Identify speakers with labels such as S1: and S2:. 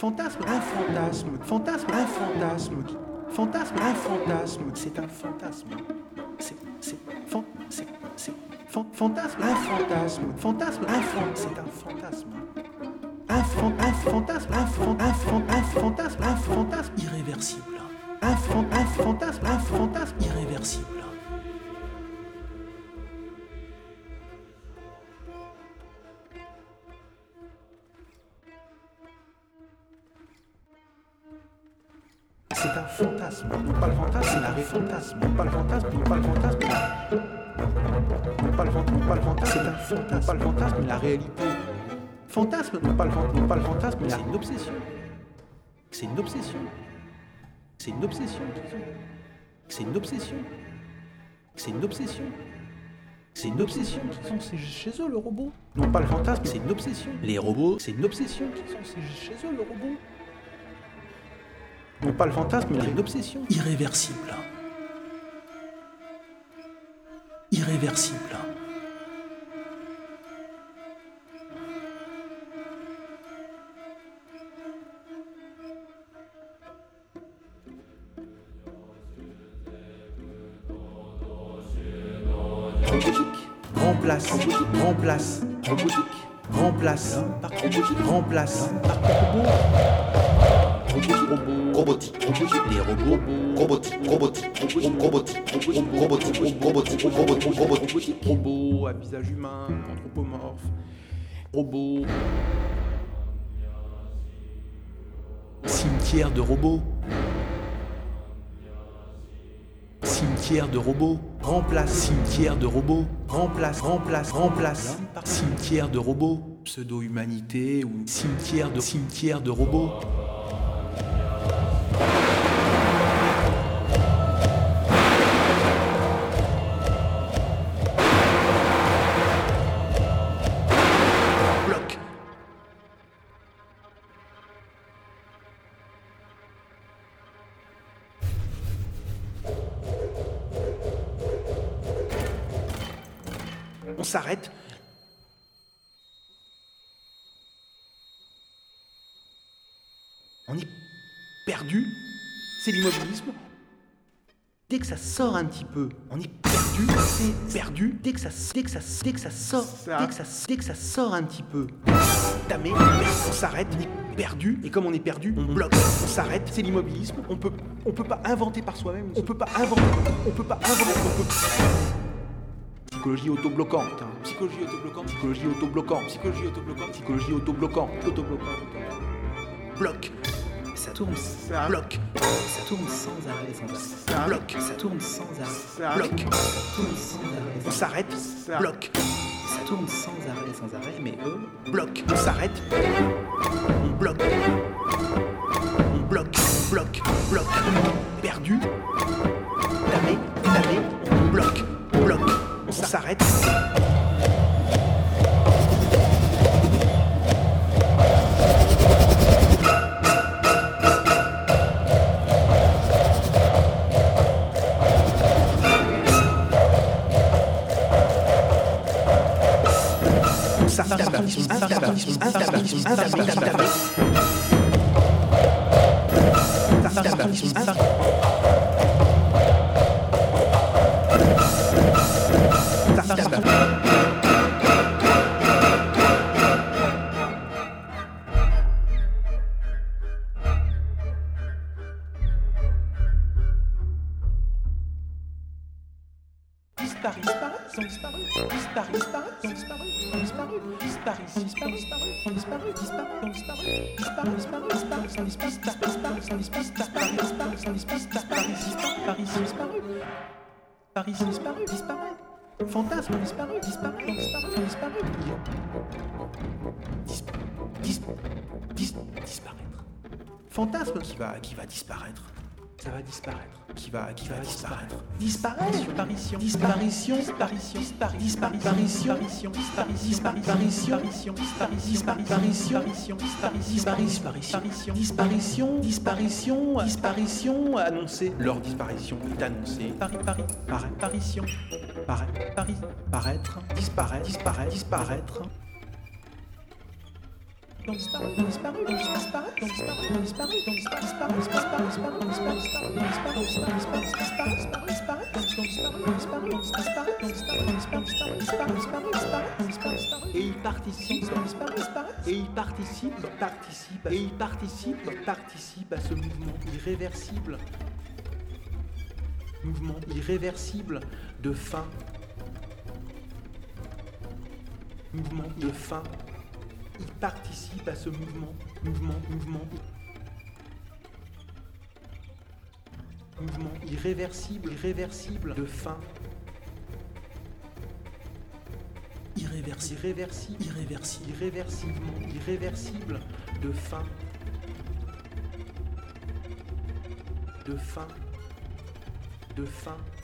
S1: Fantasme, un fantasme, fantasme, un fantasme, fantasme, un fantasme, c'est un fantasme. Fantasme, un fantasme, fantasme, un c'est un fantasme. Un fantasme, un fantasme irréversible. Un fantasme irréversible. C'est un fantasme, non pas le fantasme, c'est un fantasme, non pas le fantasme, non pas le fantasme, non pas le fantasme, c'est un fantasme, pas le fantasme, mais la réalité. Fantasme, non pas le fantasme, mais c'est une obsession. C'est une obsession. C'est une obsession. C'est une obsession. C'est une obsession. C'est une obsession. C'est chez eux le robot. Non pas le fantasme, c'est une obsession. Les robots, c'est une obsession. C'est chez eux le robot. Non pas le fantasme, mais une obsession. Irréversible. Irréversible. Remplace, remplace, robotique, remplace, remplace, robotique, les robots, robotique, robots à visage humain, anthropomorphe, robots, cimetière de robots. Cimetière de robots, remplace, cimetière de robots, remplace, cimetière de robots, pseudo-humanité ou cimetière de robots. Bloc. On s'arrête. On est perdu. C'est l'immobilisme. Dès que ça sort un petit peu, on est perdu. C'est perdu. Dès que ça sort, dès que ça sort un petit peu. Tamé, on s'arrête, on est perdu. Et comme on est perdu, on bloque. On s'arrête. C'est l'immobilisme. On peut pas inventer par soi-même. On peut pas inventer. Psychologie autobloquante, psychologie autobloquante. Bloc.
S2: Ça tourne,
S1: Bloc.
S2: ça tourne sans arrêt,
S1: Bloc.
S2: ça tourne sans arrêt,
S1: Bloc.
S2: ça tourne sans
S1: On
S2: arrêt,
S1: s'arrête. Bloc.
S2: ça tourne sans arrêt, mais eux,
S1: Bloc. On s'arrête. On bloque. On bloque. Perdu. Tamé. On bloque. On s'arrête. Disparaît. Fantasme disparaît. Disparaître. Fantasme qui va disparaître. Ça va disparaître. Qui va disparaître. Disparition. Disparition. Annoncée. Leur disparition est annoncée. Apparition. Paraître. Disparaître. Et il participe à ce mouvement irréversible de fin. Mouvement de fin. Il participe à ce mouvement irréversible de fin. Irréversible de fin. De fin.